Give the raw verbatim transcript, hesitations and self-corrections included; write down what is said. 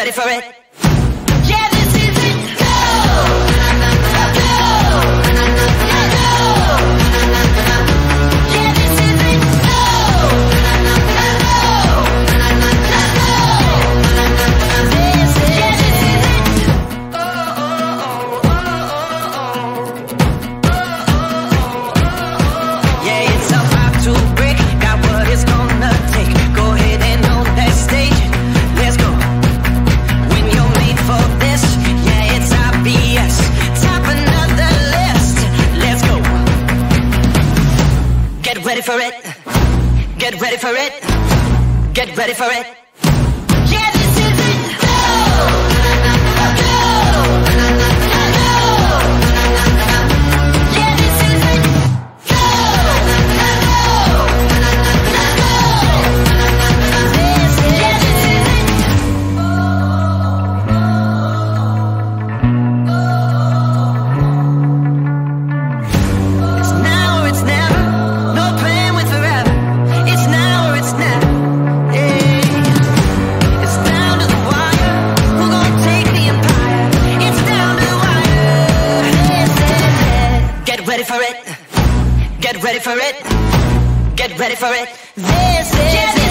ready for it. Yeah, this is it. Go! Go! Yeah, this is it. Go! This is, yeah, this is it. Oh, oh, oh, oh, oh. Yeah, it's about to break. Got what it's gonna take. Go ahead and on that stage. Let's go. When you're made for this, yeah, it's obvious. Top another list. Let's go. Get ready for it. Get ready for it. Get ready for it. Yeah, this is it. Go. Go. Yeah, this is it. Go. This is, yeah, this is it. It's now or it's never. No plan with forever. It's now or it's never. Yeah. It's down to the wire. Who gonna take the empire? It's down to the wire. This is it. Get ready for it. Get ready for it. Get ready for it. This is it.